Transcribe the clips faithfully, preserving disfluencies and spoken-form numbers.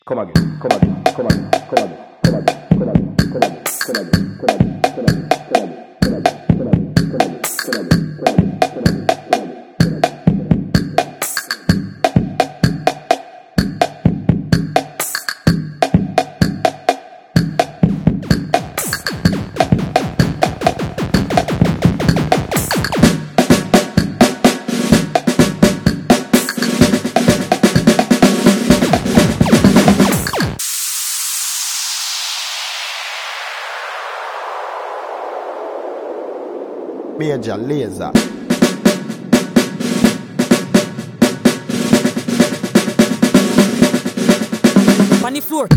Come again, come again, come again, come again, come again, come again, come again, come again, come again, come again, come again, come again, come again, come again, come again, come again, come again, come again, come again. Major Lazer. On the floor.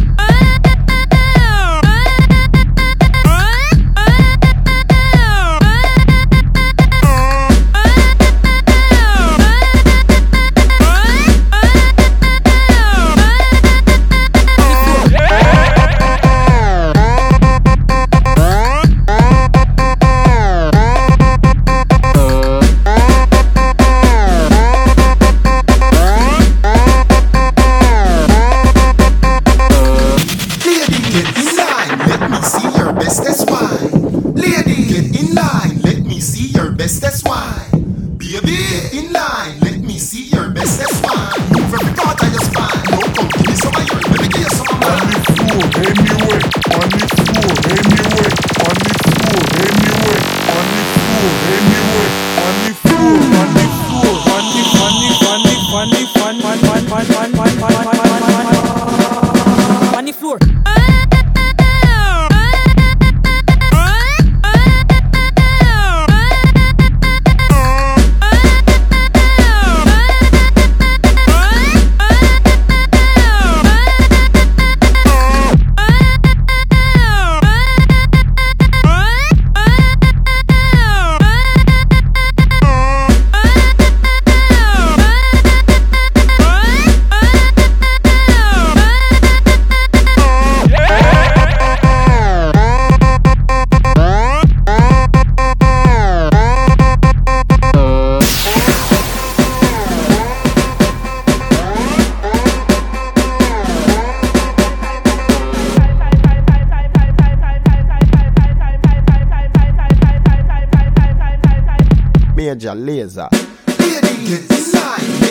That's why, baby, get in line. Let me see your best. That's why. Move every part of your spine. No, come give me some of yours. Let me give you some of mine. On the floor, anyway. On the floor, anyway. On the floor, anyway. On the floor, anyway. On the floor, on the floor, on the funny, funny, funny, funny, funny, funny, funny, On the floor. Major Lazer. Lady, get in line.